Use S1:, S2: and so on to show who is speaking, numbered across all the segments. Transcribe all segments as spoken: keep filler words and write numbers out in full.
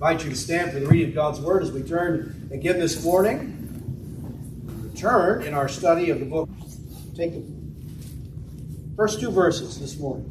S1: I invite you to stand for the reading of God's Word as we turn again this morning. Return in our study of the book. Take the first two verses this morning.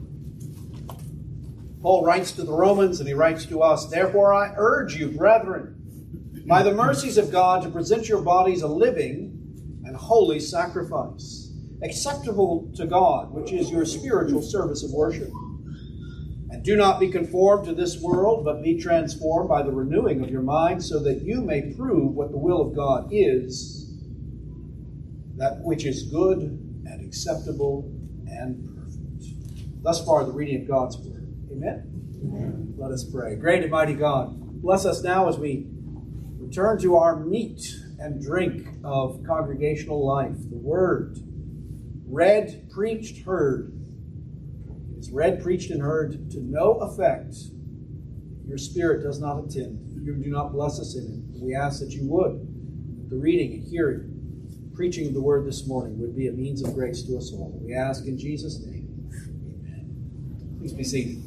S1: Paul writes to the Romans and he writes to us, "Therefore I urge you, brethren, by the mercies of God, to present your bodies a living and holy sacrifice, acceptable to God, which is your spiritual service of worship. And do not be conformed to this world, but be transformed by the renewing of your mind, so that you may prove what the will of God is, that which is good and acceptable and perfect." Thus far, the reading of God's Word. Amen? Amen. Let us pray. Great and mighty God, bless us now as we return to our meat and drink of congregational life, the Word. Read, preached, heard. It is read, preached, and heard to no effect. Your Spirit does not attend. You do not bless us in it. We ask that you would. The reading and hearing, preaching of the Word this morning would be a means of grace to us all. We ask in Jesus' name. Amen. Please be seated.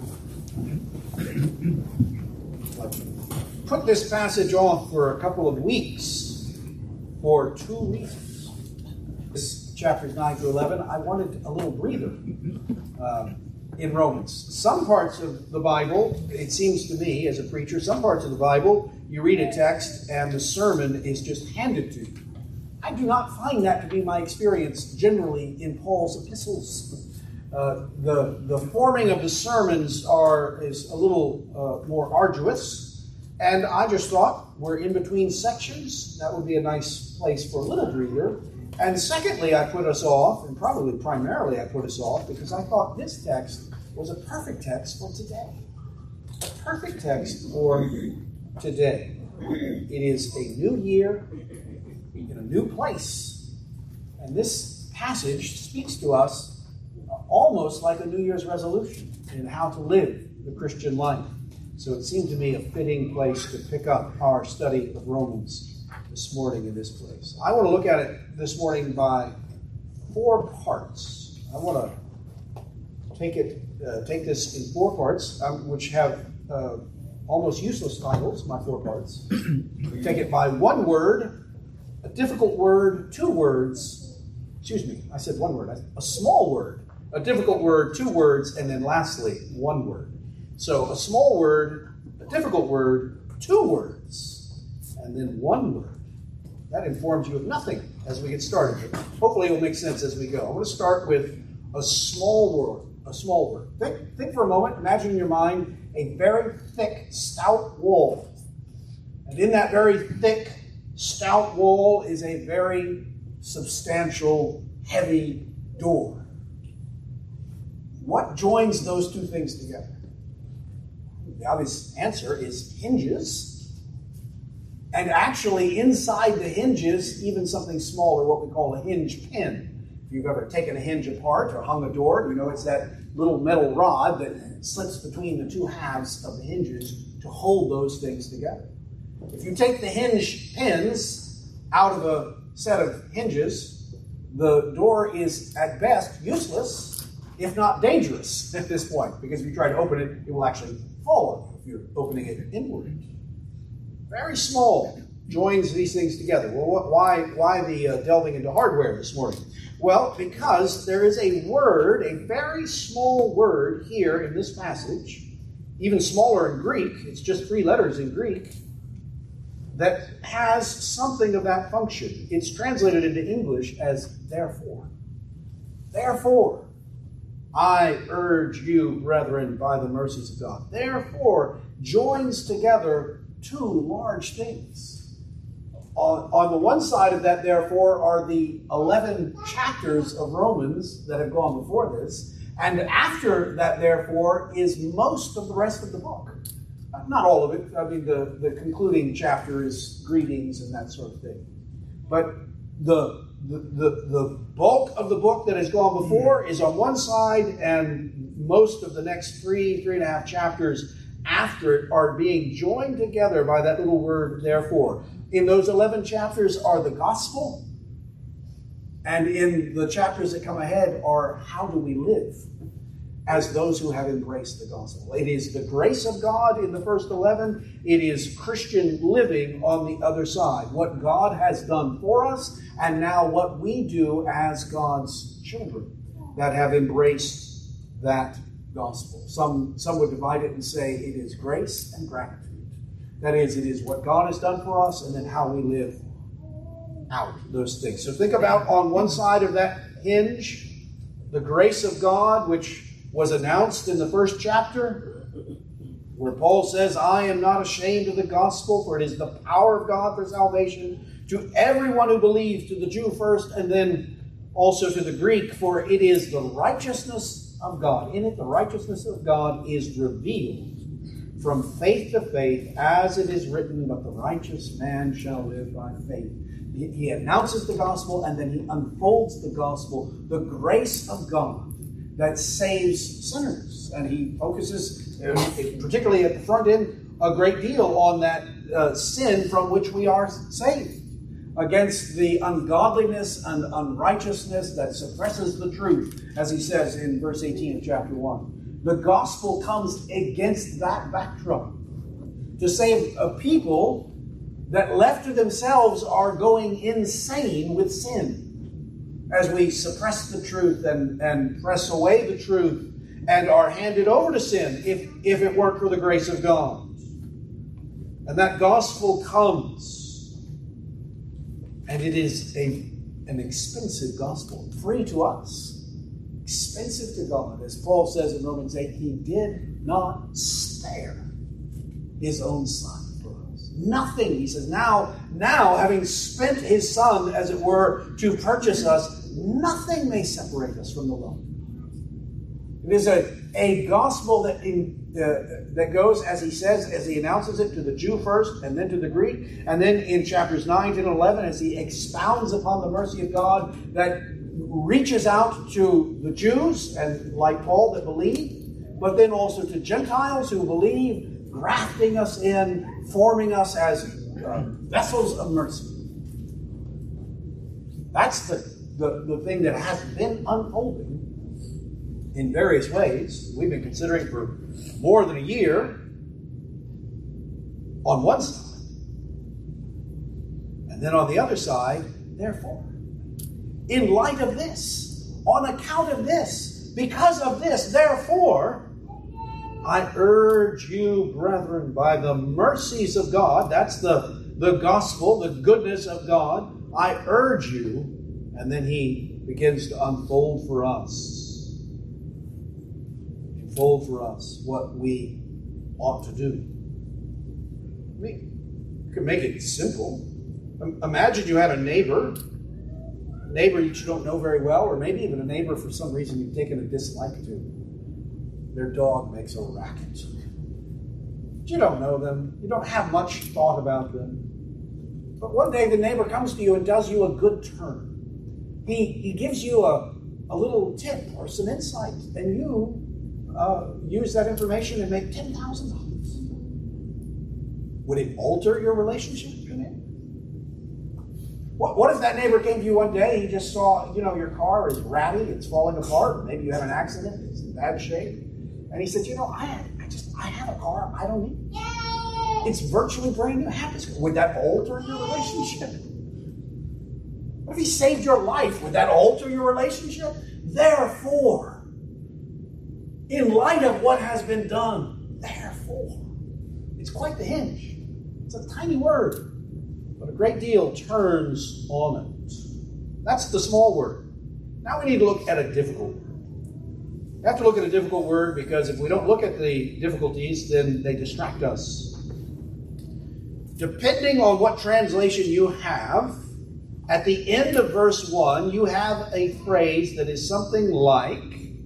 S1: Put this passage off for a couple of weeks for two reasons. This chapters nine through eleven, I wanted a little breather uh, in Romans. Some parts of the Bible, it seems to me as a preacher, some parts of the Bible, you read a text and the sermon is just handed to you. I do not find that to be my experience generally in Paul's epistles. Uh, the, the forming of the sermons are is a little uh, more arduous, and I just thought we're in between sections. That would be a nice place for a little breather. And secondly, I put us off, and probably primarily I put us off, because I thought this text was a perfect text for today. A perfect text for today. It is a new year in a new place. And this passage speaks to us almost like a New Year's resolution in how to live the Christian life. So it seemed to me a fitting place to pick up our study of Romans this morning in this place. I want to look at it this morning by four parts. I want to take it, uh, take this in four parts, um, which have uh, almost useless titles, my four parts. We take it by one word, a difficult word, two words. Excuse me, I said one word. A small word, a difficult word, two words, and then lastly, one word. So a small word, a difficult word, two words, and then one word. That informs you of nothing as we get started. Hopefully it will make sense as we go. I want to start with a small word. A small word. Think, think for a moment. Imagine in your mind a very thick, stout wall. And in that very thick, stout wall is a very substantial, heavy door. What joins those two things together? The obvious answer is hinges. And actually, inside the hinges, even something smaller, what we call a hinge pin. If you've ever taken a hinge apart or hung a door, you know it's that little metal rod that slips between the two halves of the hinges to hold those things together. If you take the hinge pins out of a set of hinges, the door is at best useless, if not dangerous at this point, because if you try to open it, it will actually fall on you if you're opening it inward. Very small, joins these things together. Well, why, why the uh, delving into hardware this morning? Well, because there is a word, a very small word here in this passage, even smaller in Greek, it's just three letters in Greek, that has something of that function. It's translated into English as therefore. Therefore, I urge you, brethren, by the mercies of God. Therefore, joins together two large things. On, on the one side of that, therefore, are the eleven chapters of Romans that have gone before this. And after that, therefore, is most of the rest of the book. Not all of it. I mean, the, the concluding chapter is greetings and that sort of thing. But the, the, the, the bulk of the book that has gone before is on one side, and most of the next three, three and a half chapters after it are being joined together by that little word, therefore. In those eleven chapters are the gospel, and in the chapters that come ahead are how do we live. as those who have embraced the gospel. It is the grace of God in the first eleven. It is Christian living on the other side. What God has done for us, and now what we do as God's children that have embraced that gospel. Some, some would divide it and say it is grace and gratitude. That is, it is what God has done for us and then how we live out those things. So think about on one side of that hinge, the grace of God, which was announced in the first chapter, where Paul says, I am not ashamed of the gospel, for it is the power of God for salvation to everyone who believes, to the Jew first, and then also to the Greek, for it is the righteousness of God. In it, the righteousness of God is revealed from faith to faith, as it is written, but the righteous man shall live by faith. He announces the gospel, and then he unfolds the gospel, the grace of God that saves sinners. And he focuses, particularly at the front end, a great deal on that uh, sin from which we are saved, against the ungodliness and unrighteousness that suppresses the truth, as he says in verse eighteen of chapter one. The gospel comes against that backdrop to save a people that left to themselves are going insane with sin, as we suppress the truth and, and press away the truth and are handed over to sin if, if it weren't for the grace of God. And that gospel comes, and it is a, an expensive gospel, free to us, expensive to God. As Paul says in Romans eight, he did not spare his own son. Nothing, he says, now, now having spent his son, as it were, to purchase us, nothing may separate us from the love. It is a, a gospel that in, uh, that goes, as he says, as he announces it to the Jew first, and then to the Greek, and then in chapters nine, ten, and eleven, as he expounds upon the mercy of God that reaches out to the Jews, and like Paul, that believe, but then also to Gentiles who believe, grafting us in, forming us as uh, vessels of mercy. That's the, the, the thing that has been unfolding in various ways. We've been considering for more than a year on one side. And then on the other side, therefore. In light of this, on account of this, because of this, therefore, I urge you, brethren, by the mercies of God, that's the, the gospel, the goodness of God, I urge you, and then he begins to unfold for us, unfold for us what we ought to do. I mean, you can make it simple. Imagine you had a neighbor, a neighbor that you don't know very well, or maybe even a neighbor for some reason you've taken a dislike to. Their dog makes a racket. You don't know them. You don't have much thought about them. But one day the neighbor comes to you and does you a good turn. He, he gives you a, a little tip or some insight, and you uh, use that information and make ten thousand dollars. Would it alter your relationship with your neighbor? What, what if that neighbor came to you one day, he just saw, you know, your car is ratty, it's falling apart, maybe you have an accident, it's in bad shape. And he said, you know, I, I just, I have a car I don't need. It's virtually brand new. Happens. Would that alter your relationship? What if he saved your life? Would that alter your relationship? Therefore, in light of what has been done, therefore, it's quite the hinge. It's a tiny word, but a great deal turns on it. That's the small word. Now we need to look at a difficult word. We have to look at a difficult word because if we don't look at the difficulties, then they distract us. Depending on what translation you have, at the end of verse one, you have a phrase that is something like,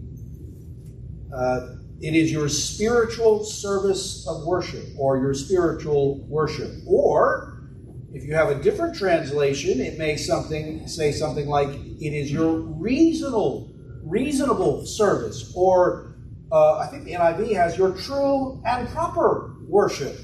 S1: uh, it is your spiritual service of worship, or your spiritual worship. Or, if you have a different translation, it may something say something like, it is your reasonable reasonable service, or uh, I think the N I V has your true and proper worship.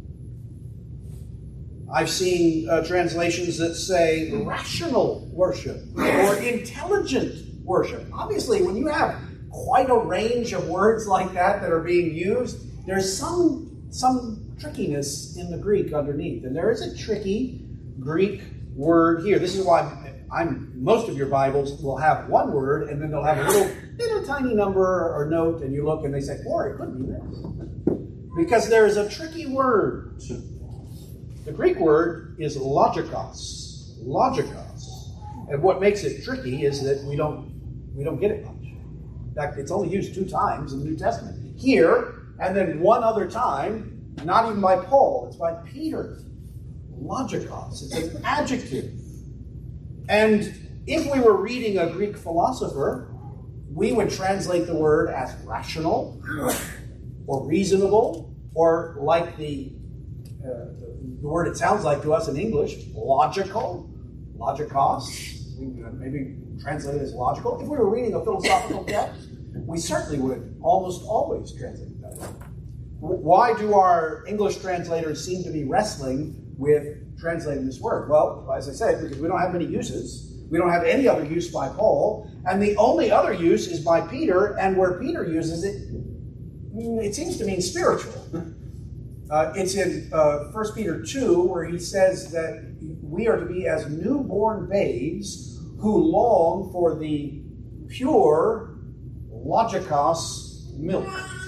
S1: I've seen uh, translations that say rational worship or intelligent worship. Obviously, when you have quite a range of words like that that are being used. There's some, some trickiness in the Greek underneath. And there is a tricky Greek word here. This is why I'm, most of your Bibles will have one word, and then they'll have a little, little tiny number or note, and you look and they say, or it could be this. Because there is a tricky word. The Greek word is logikos. Logikos. And what makes it tricky is that we don't we don't get it much. In fact, it's only used two times in the New Testament. Here, and then one other time, not even by Paul, it's by Peter. Logikos. It's an adjective. And if we were reading a Greek philosopher, we would translate the word as rational or reasonable, or like the, uh, the word it sounds like to us in English, logical, logikos. We maybe translate it as logical. If we were reading a philosophical text, we certainly would almost always translate it that way. Why do our English translators seem to be wrestling with translating this word? Well, as I said, because we don't have many uses. We don't have any other use by Paul. And the only other use is by Peter, and where Peter uses it, it seems to mean spiritual. Uh, it's in uh, First Peter two, where he says that we are to be as newborn babes who long for the pure logikos milk.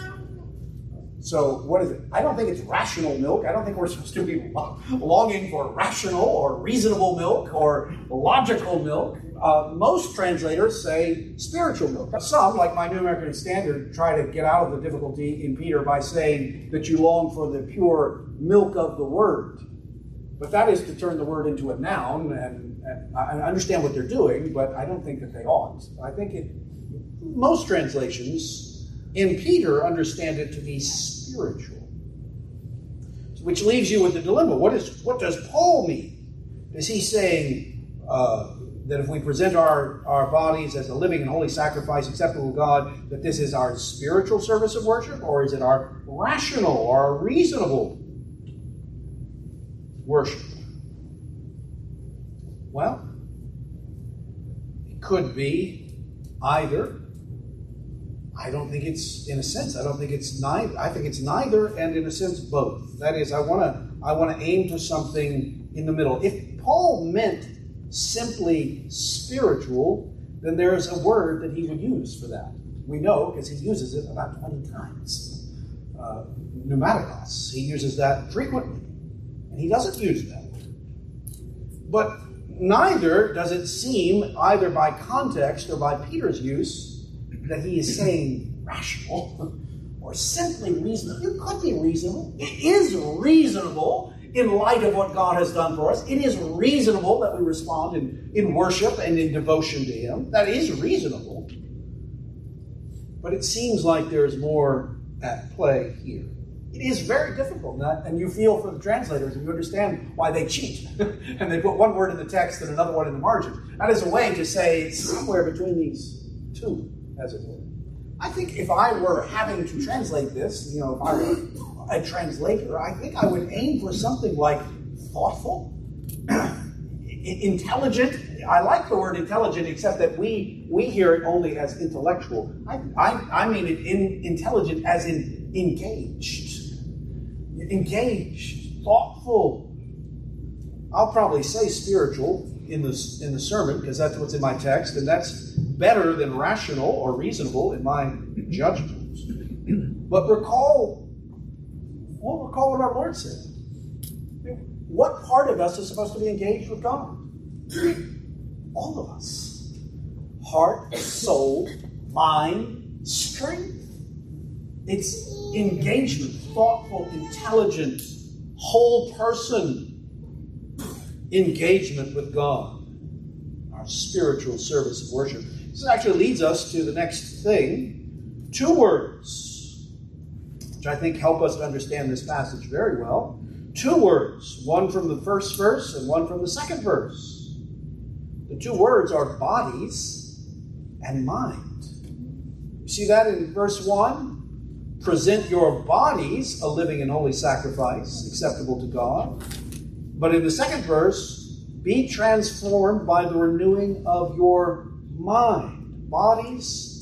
S1: So what is it? I don't think it's rational milk. I don't think we're supposed to be longing for rational or reasonable milk or logical milk. Uh, most translators say spiritual milk. Some, like my New American Standard, try to get out of the difficulty in Peter by saying that you long for the pure milk of the word. But that is to turn the word into a noun, and, and I understand what they're doing, but I don't think that they ought. I think it, most translations in Peter understand it to be spiritual. Which leaves you with the dilemma. What is what does Paul mean? Is he saying uh, that if we present our, our bodies as a living and holy sacrifice acceptable to God, that this is our spiritual service of worship, or is it our rational or our reasonable worship? Well, it could be either. I don't think it's, in a sense, I don't think it's neither. I think it's neither, and in a sense, both. That is, I want to I want to aim to something in the middle. If Paul meant simply spiritual, then there is a word that he would use for that. We know because he uses it about twenty times. Uh, pneumatikos. He uses that frequently. And he doesn't use that word. But neither does it seem, either by context or by Peter's use, that he is saying rational or simply reasonable. It could be reasonable. It is reasonable in light of what God has done for us. It is reasonable that we respond in, in worship and in devotion to him. That is reasonable. But it seems like there's more at play here. It is very difficult, and you feel for the translators, and you understand why they cheat. And they put one word in the text and another one in the margin. That is a way to say it's somewhere between these two, as it were. I think if I were having to translate this, you know, if I were a translator, I think I would aim for something like thoughtful, intelligent. I like the word intelligent, except that we we hear it only as intellectual. I I, I mean it in intelligent as in engaged. Engaged, thoughtful. I'll probably say spiritual in the, in the sermon, because that's what's in my text, and that's better than rational or reasonable in my judgment. But recall, well, recall what our Lord said. What part of us is supposed to be engaged with God? All of us. Heart, soul, mind, strength. It's engagement, thoughtful, intelligent, whole person engagement with God. Our spiritual service of worship. This actually leads us to the next thing. Two words, which I think help us to understand this passage very well. Two words, one from the first verse and one from the second verse. The two words are bodies and mind. You see that in verse one? Present your bodies a living and holy sacrifice, acceptable to God. But in the second verse, be transformed by the renewing of your mind. Bodies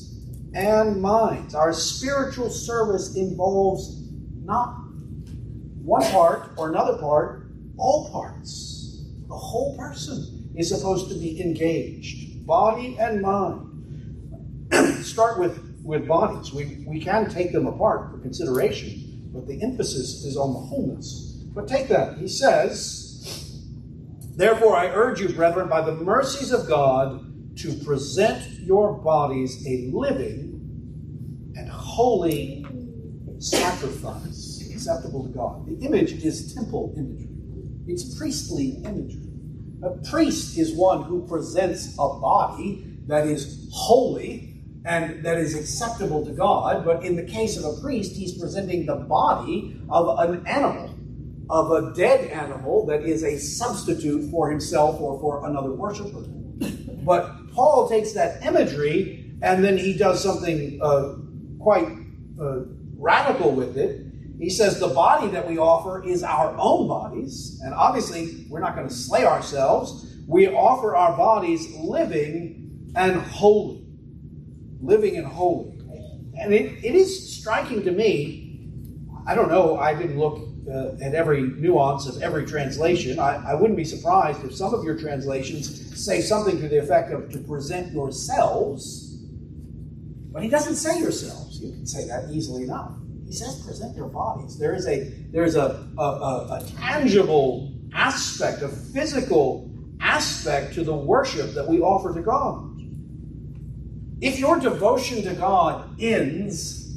S1: and minds. Our spiritual service involves not one part or another part, all parts. The whole person is supposed to be engaged, body and mind. Start with, with bodies. We, we can take them apart for consideration, but the emphasis is on the wholeness. But take that. He says, therefore I urge you, brethren, by the mercies of God, to present your bodies a living and holy sacrifice, acceptable to God. The image is temple imagery. It's priestly imagery. A priest is one who presents a body that is holy and that is acceptable to God. But in the case of a priest, he's presenting the body of an animal, of a dead animal that is a substitute for himself or for another worshiper. But Paul takes that imagery and then he does something uh, quite uh, radical with it. He says the body that we offer is our own bodies. And obviously, we're not going to slay ourselves. We offer our bodies living and holy. Living and holy. And it, it is striking to me, I don't know, I didn't look uh, at every nuance of every translation. I, I wouldn't be surprised if some of your translations say something to the effect of to present yourselves. But he doesn't say yourselves. You can say that easily enough. He says present your bodies. There is a, there's a, a, a, a tangible aspect, a physical aspect to the worship that we offer to God. If your devotion to God ends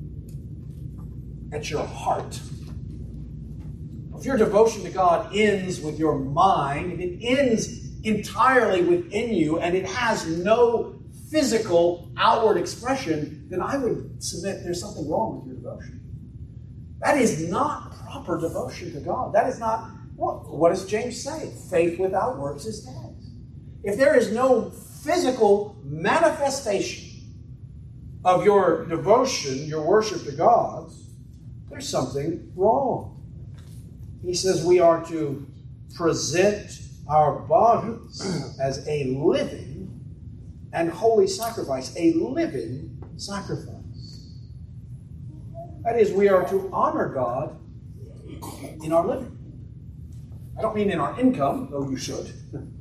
S1: at your heart, if your devotion to God ends with your mind, if it ends entirely within you and it has no physical outward expression, then I would submit there's something wrong with your devotion. That is not proper devotion to God. That is not, what, what does James say? Faith without works is dead. If there is no physical manifestation of your devotion, your worship to God, there's something wrong. He says we are to present our bodies as a living and holy sacrifice, a living sacrifice. That is, we are to honor God in our living. I don't mean in our income, though you should,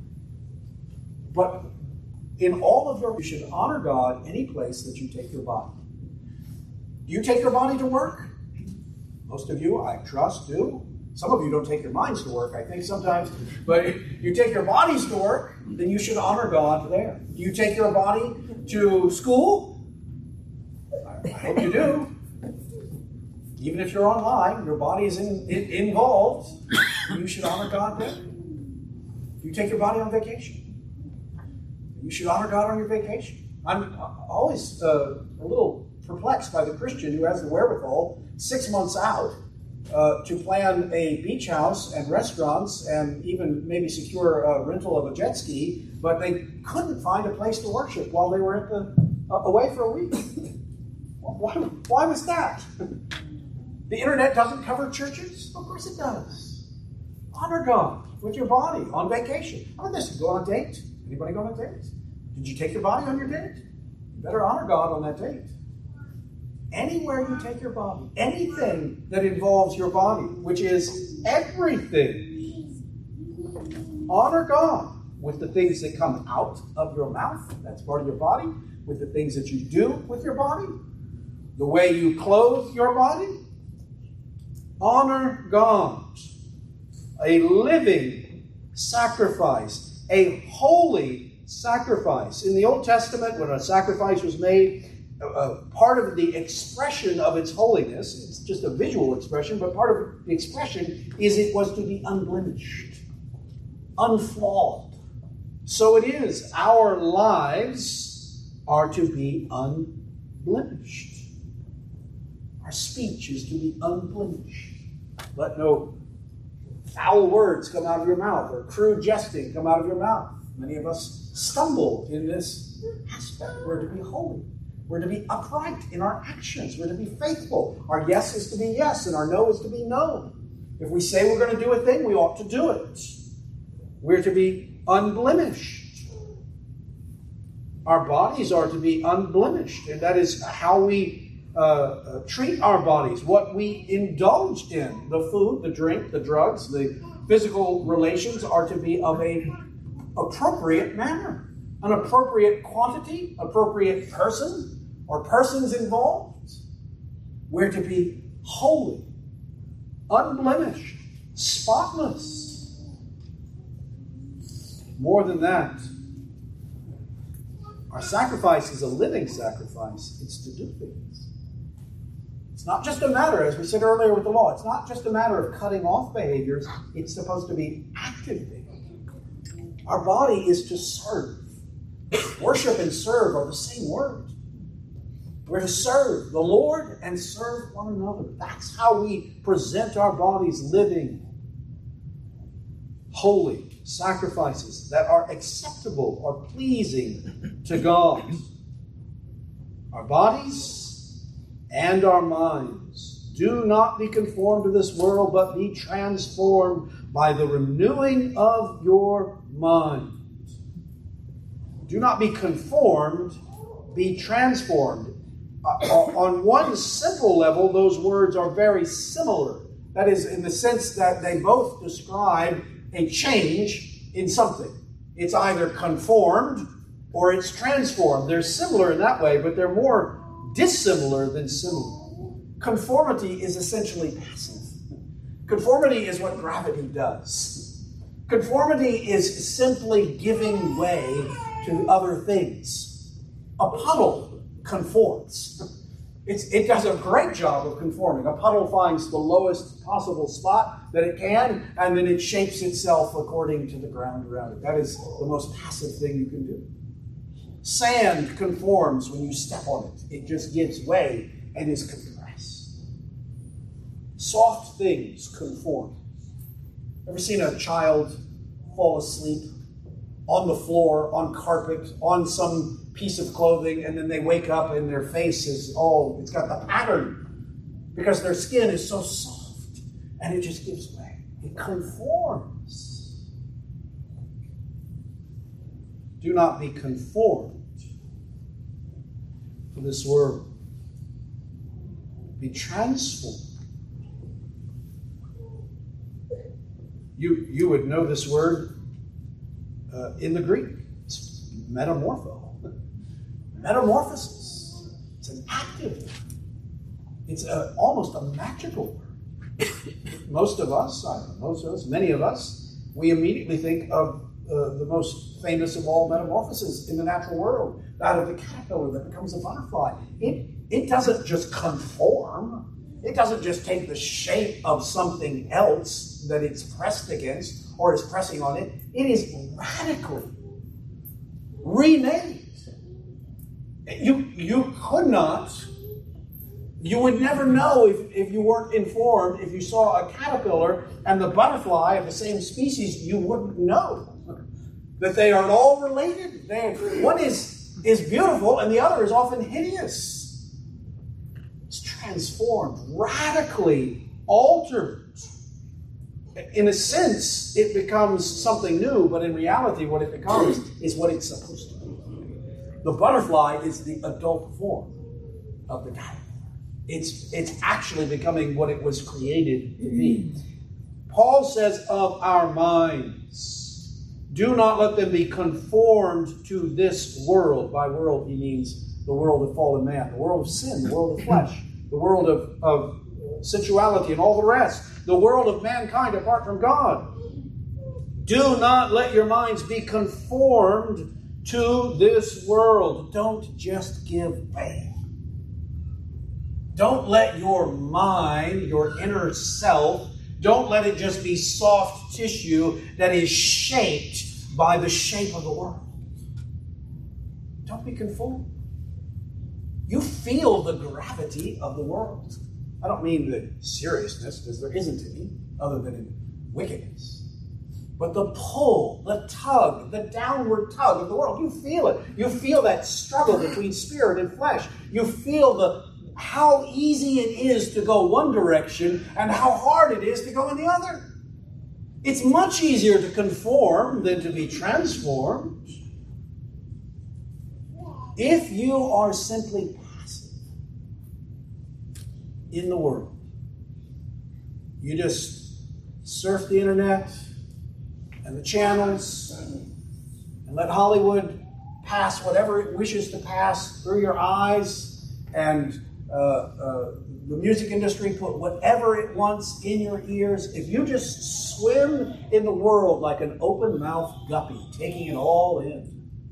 S1: but in all of your, you should honor God any place that you take your body. Do you take your body to work? Most of you, I trust, do. Some of you don't take your minds to work, I think sometimes. But if you take your bodies to work, then you should honor God there. Do you take your body to school? I hope you do. Even if you're online, your body is in, in, involved. You should honor God there. Do you take your body on vacation? You should honor God on your vacation. I'm always uh, a little perplexed by the Christian who has the wherewithal six months out uh, to plan a beach house and restaurants and even maybe secure a rental of a jet ski, but they couldn't find a place to worship while they were at the uh, away for a week. Why, why was that? The internet doesn't cover churches? Of course it does. Honor God with your body on vacation. How about this? Go on a date. Anybody go on a date? Did you take your body on your date? You better honor God on that date. Anywhere you take your body, anything that involves your body, which is everything, honor God with the things that come out of your mouth, that's part of your body, with the things that you do with your body, the way you clothe your body. Honor God. A living sacrifice, a holy sacrifice. In the Old Testament, when a sacrifice was made, uh, part of the expression of its holiness, it's just a visual expression, but part of the expression is it was to be unblemished, unflawed. So it is. Our lives are to be unblemished. Our speech is to be unblemished. Let no foul words come out of your mouth or crude jesting come out of your mouth. Many of us stumble in this aspect. We're to be holy. We're to be upright in our actions. We're to be faithful. Our yes is to be yes, and our no is to be no. If we say we're going to do a thing, we ought to do it. We're to be unblemished. Our bodies are to be unblemished, and that is how we uh, uh, treat our bodies, what we indulge in. The food, the drink, the drugs, the physical relations are to be of an appropriate manner, an appropriate quantity, appropriate person or persons involved. We're to be holy, unblemished, spotless. More than that, our sacrifice is a living sacrifice. It's to do things. It's not just a matter, as we said earlier with the law, it's not just a matter of cutting off behaviors. It's supposed to be active behavior. Our body is to serve. Worship and serve are the same word. We're to serve the Lord and serve one another. That's how we present our bodies living, holy sacrifices that are acceptable or pleasing to God. Our bodies and our minds. Do not be conformed to this world, but be transformed by the renewing of your mind. Do not be conformed, be transformed. Uh, on one simple level, those words are very similar. That is, in the sense that they both describe a change in something. It's either conformed or it's transformed. They're similar in that way, but they're more dissimilar than similar. Conformity is essentially passive. Conformity is what gravity does. Conformity is simply giving way to other things. A puddle conforms. It's, it does a great job of conforming. A puddle finds the lowest possible spot that it can, and then it shapes itself according to the ground around it. That is the most passive thing you can do. Sand conforms when you step on it. It just gives way and is compressed. Soft things conform. Ever seen a child fall asleep on the floor, on carpet, on some piece of clothing, and then they wake up and their face is, oh, it's got the pattern because their skin is so soft and it just gives way. It conforms. Do not be conformed to this world. Be transformed. You, you would know this word uh, in the Greek. It's metamorpho. Metamorphosis. It's an active word. It's a, almost a magical word. Most of us, I don't know, most of us, many of us, we immediately think of uh, the most famous of all metamorphoses in the natural world, that of the caterpillar that becomes a butterfly. It, it doesn't just conform. It doesn't just take the shape of something else that it's pressed against or is pressing on it. It is radically remade. You, you could not, you would never know if, if you weren't informed. If you saw a caterpillar and the butterfly of the same species, you wouldn't know that they are all related. They, one is, is beautiful and the other is often hideous. It's transformed, radically altered. In a sense, it becomes something new, but in reality, what it becomes is what it's supposed to be. The butterfly is the adult form of the caterpillar. It's, it's actually becoming what it was created to be. Paul says of our minds, do not let them be conformed to this world. By world, he means the world of fallen man, the world of sin, the world of flesh, the world of, of sensuality and all the rest, the world of mankind apart from God. Do not let your minds be conformed to this world. Don't just give way. Don't let your mind, your inner self, don't let it just be soft tissue that is shaped by the shape of the world. Don't be conformed. You feel the gravity of the world. I don't mean the seriousness, because there isn't any, other than in wickedness. But the pull, the tug, the downward tug of the world, you feel it. You feel that struggle between spirit and flesh. You feel the how easy it is to go one direction and how hard it is to go in the other. It's much easier to conform than to be transformed. If you are simply passive in the world, you just surf the internet and the channels and let Hollywood pass whatever it wishes to pass through your eyes, and uh, uh, the music industry put whatever it wants in your ears. If you just swim in the world like an open-mouthed guppy, taking it all in,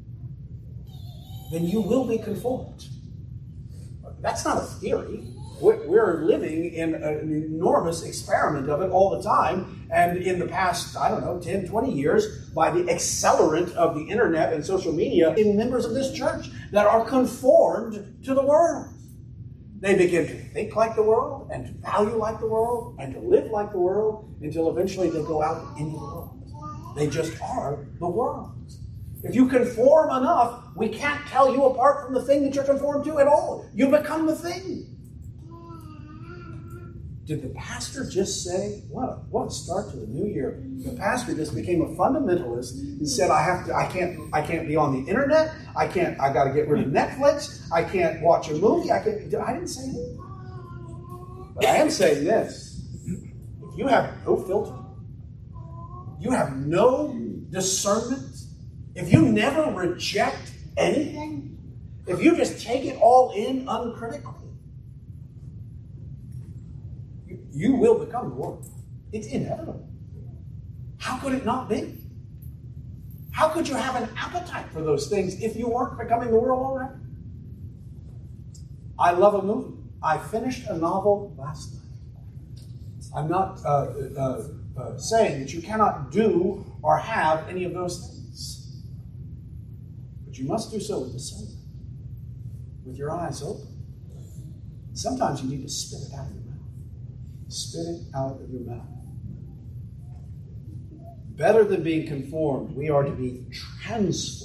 S1: then you will be conformed. That's not a theory. We're living in an enormous experiment of it all the time. And in the past, I don't know, ten, twenty years, by the accelerant of the internet and social media, in members of this church that are conformed to the world. They begin to think like the world, and to value like the world, and to live like the world, until eventually they go out into the world. They just are the world. If you conform enough, we can't tell you apart from the thing that you're conformed to at all. You become the thing. Did the pastor just say, what a, what a start to the new year? The pastor just became a fundamentalist and said, I have to, I can't, I can't be on the internet. I can't, I got to get rid of Netflix. I can't watch a movie. I can't, I didn't say that. But I am saying this. If you have no filter, you have no discernment, if you never reject anything, if you just take it all in uncritically, you, you will become the world. It's inevitable. How could it not be? How could you have an appetite for those things if you weren't becoming the world already? I love a movie. I finished a novel last night. I'm not uh, uh, uh, saying that you cannot do or have any of those things. But you must do so with discernment, with your eyes open. Sometimes you need to spit it out of your mouth. Spit it out of your mouth. Better than being conformed, we are to be transformed.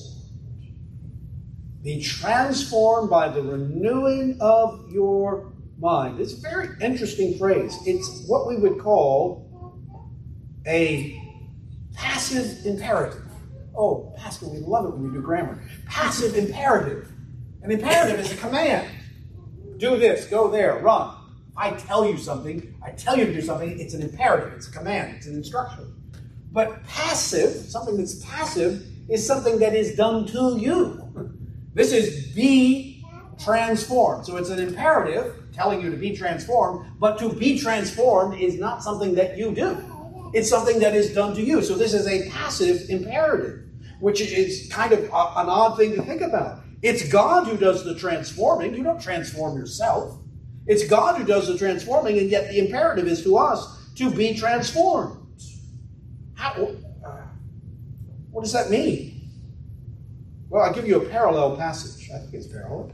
S1: Be transformed by the renewing of your mind. It's a very interesting phrase. It's what we would call a passive imperative. Oh, Pastor, we love it when you do grammar. Passive imperative. An imperative is a command. Do this, go there, run. I tell you something, I tell you to do something, it's an imperative, it's a command, it's an instruction. But passive, something that's passive, is something that is done to you. This is be transformed. So it's an imperative telling you to be transformed, but to be transformed is not something that you do. It's something that is done to you. So this is a passive imperative, which is kind of a, an odd thing to think about. It's God who does the transforming. You don't transform yourself. It's God who does the transforming, and yet the imperative is to us to be transformed. How, uh, what does that mean? Well, I'll give you a parallel passage. I think it's parallel.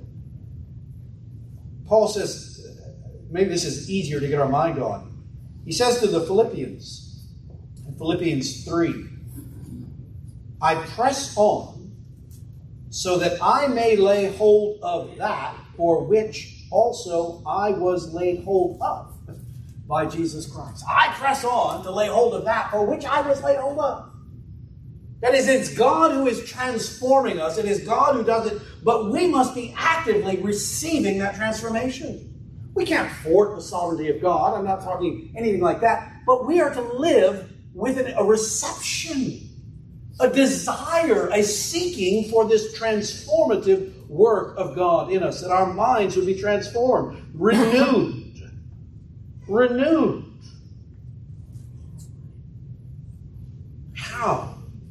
S1: Paul says, maybe this is easier to get our mind on. He says to the Philippians, in Philippians three, I press on so that I may lay hold of that for which also I was laid hold of by Jesus Christ. I press on to lay hold of that for which I was laid hold of. That is, it's God who is transforming us. It is God who does it, but we must be actively receiving that transformation. We can't thwart the sovereignty of God. I'm not talking anything like that. But we are to live with an, a reception, a desire, a seeking for this transformative work of God in us, that our minds would be transformed, renewed, renewed. How?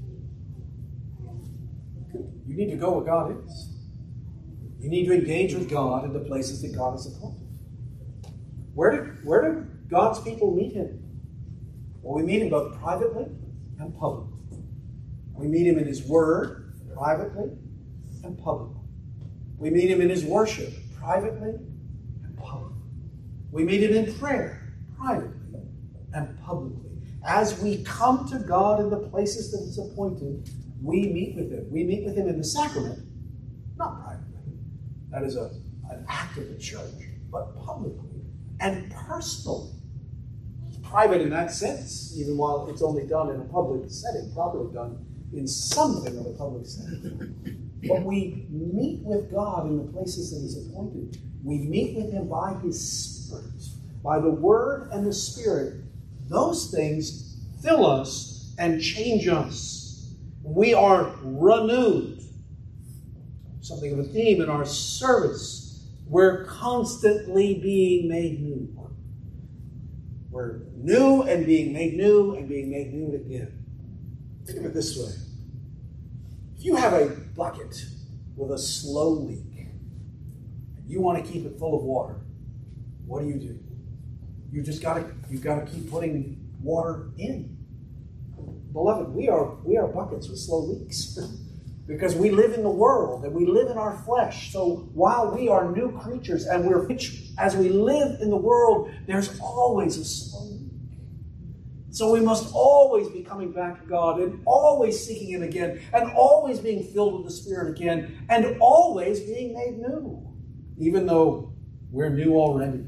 S1: You need to go where God is. You need to engage with God in the places that God has appointed. Where do, where do God's people meet Him? Well, we meet Him both privately and publicly. We meet Him in His Word, privately and publicly. We meet Him in His worship, privately and publicly. We meet Him in prayer, privately and publicly. As we come to God in the places that He's appointed, we meet with Him. We meet with Him in the sacrament, not privately. That is a, an act of the church, but publicly and personally. It's private in that sense, even while it's only done in a public setting, probably done in something of a public setting. but we meet with God in the places that He's appointed. We meet with Him by His Spirit, by the Word and the Spirit. Those things fill us and change us. We are renewed. Something of a theme in our service. We're constantly being made new. We're new and being made new and being made new again. Think of it this way. If you have a bucket with a slow leak, and you want to keep it full of water, what do you do? You just gotta you gotta keep putting water in. Beloved, we are we are buckets with slow leaks. Because we live in the world and we live in our flesh. So while we are new creatures and we're as we live in the world, there's always a slow leak. So we must always be coming back to God and always seeking Him again and always being filled with the Spirit again and always being made new, even though we're new already.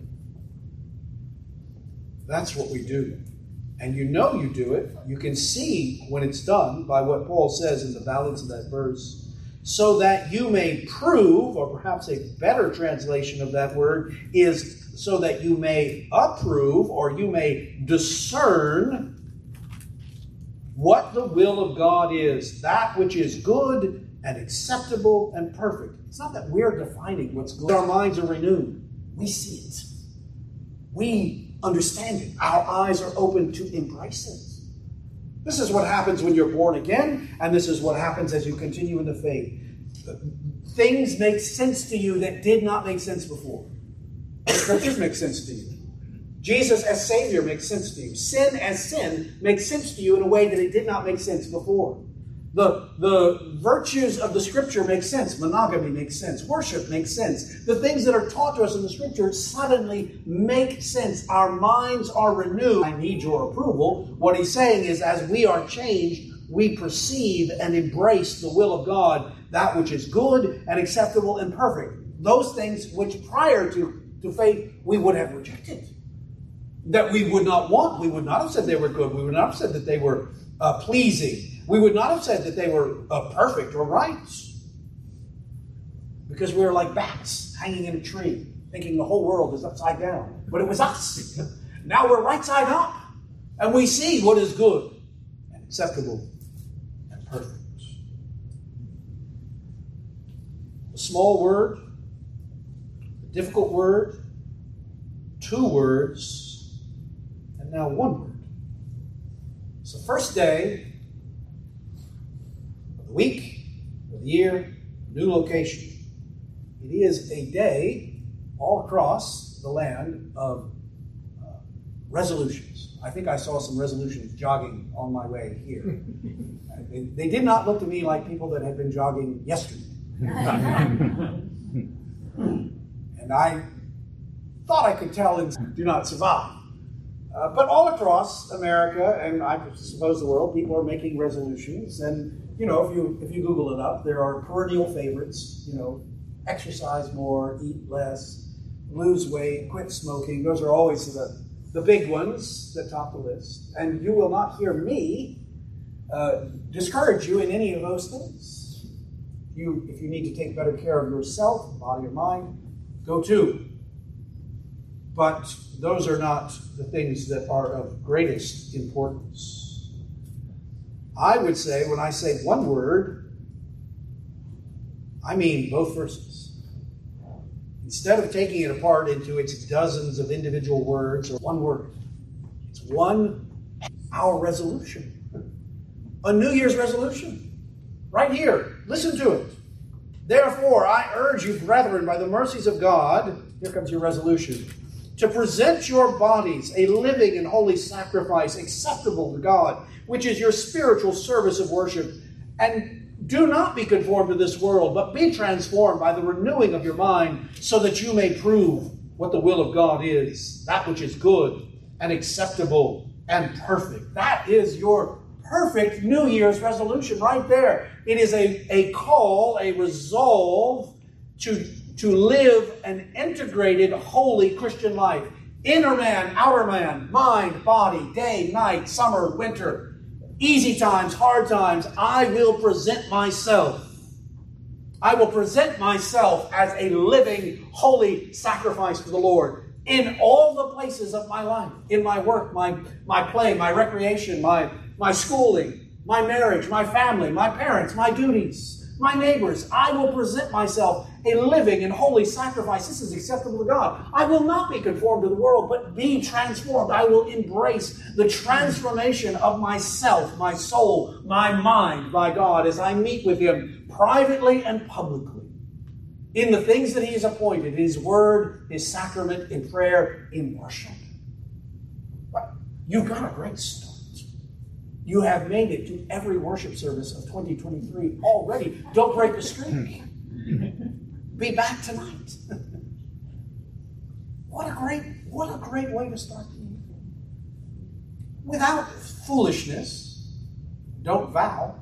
S1: That's what we do. And you know you do it. You can see when it's done by what Paul says in the balance of that verse. So that you may prove, or perhaps a better translation of that word is so that you may approve, or you may discern what the will of God is, that which is good and acceptable and perfect. It's not that we're defining what's good. Our minds are renewed. We see it. We understand it. Our eyes are open to embrace it. This is what happens when you're born again, and this is what happens as you continue in the faith. Things make sense to you that did not make sense before. The Scriptures make sense to you. Jesus as Savior makes sense to you. Sin as sin makes sense to you in a way that it did not make sense before. The, the virtues of the Scripture make sense. Monogamy makes sense. Worship makes sense. The things that are taught to us in the Scripture suddenly make sense. Our minds are renewed. I need your approval. What he's saying is, as we are changed, we perceive and embrace the will of God, that which is good and acceptable and perfect. Those things which prior to, to faith we would have rejected. That we would not want. We would not have said they were good. We would not have said that they were uh, pleasing. We would not have said that they were uh, perfect or right. Because we were like bats hanging in a tree, thinking the whole world is upside down. But it was us. Now we're right side up. And we see what is good and acceptable and perfect. A small word, a difficult word, two words, and now one word. It's the first day week, of the year, new location. It is a day all across the land of uh, resolutions. I think I saw some resolutions jogging on my way here. they, they did not look to me like people that had been jogging yesterday. And I thought I could tell in do not survive. Uh, but all across America, and I suppose the world, people are making resolutions. And you know, if you if you Google it up, there are perennial favorites. You know, exercise more, eat less, lose weight, quit smoking. Those are always the the big ones that top the list. And you will not hear me uh, discourage you in any of those things. You, if you need to take better care of yourself, body or mind, go to. But those are not the things that are of greatest importance. I would say, when I say one word, I mean both verses. Instead of taking it apart into its dozens of individual words or one word, it's one, our resolution. A New Year's resolution. Right here. Listen to it. Therefore, I urge you, brethren, by the mercies of God, here comes your resolution, to present your bodies a living and holy sacrifice acceptable to God, which is your spiritual service of worship. And do not be conformed to this world, but be transformed by the renewing of your mind, so that you may prove what the will of God is, that which is good and acceptable and perfect. That is your perfect New Year's resolution right there. It is a, a call, a resolve to to live an integrated, holy Christian life. Inner man, outer man, mind, body, day, night, summer, winter, easy times, hard times. I will present myself I will present myself as a living, holy sacrifice to the Lord in all the places of my life, in my work, my, my play, my recreation, my, my schooling, my marriage, my family, my parents, my duties, my neighbors. I will present myself a living and holy sacrifice. This is acceptable to God. I will not be conformed to the world, but be transformed. I will embrace the transformation of myself, my soul, my mind by God as I meet with Him privately and publicly in the things that He has appointed, His Word, His sacrament, in prayer, in worship. But you've got a great start. You have made it to every worship service of twenty twenty-three already. Don't break the streak. Be back tonight. What a great, what a great way to start the year. Without foolishness, don't vow.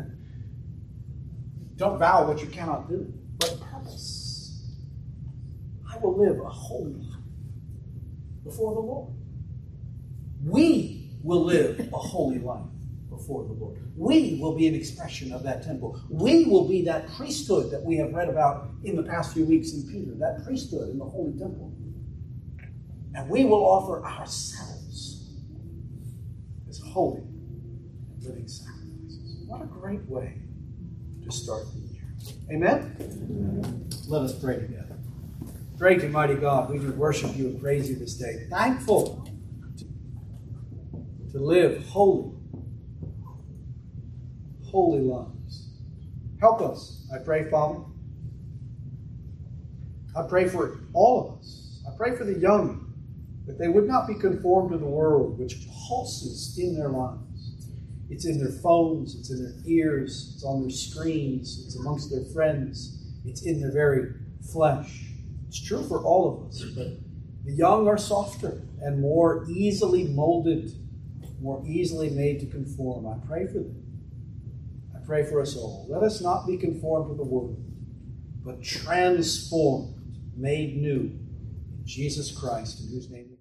S1: Don't vow what you cannot do, but purpose. I will live a holy life before the Lord. We will live a holy life before the Lord. We will be an expression of that temple. We will be that priesthood that we have read about in the past few weeks in Peter, that priesthood in the holy temple. And we will offer ourselves as holy and living sacrifices. What a great way to start the year. Amen? Amen. Let us pray together. Great and mighty God, we do worship you and praise you this day. Thankful to live holy, holy lives. Help us, I pray, Father. I pray for all of us. I pray for the young, that they would not be conformed to the world, which pulses in their lives. It's in their phones, it's in their ears, it's on their screens, it's amongst their friends, it's in their very flesh. It's true for all of us, but the young are softer and more easily molded, more easily made to conform. I pray for them. I pray for us all. Let us not be conformed to the world, but transformed, made new in Jesus Christ, in whose name we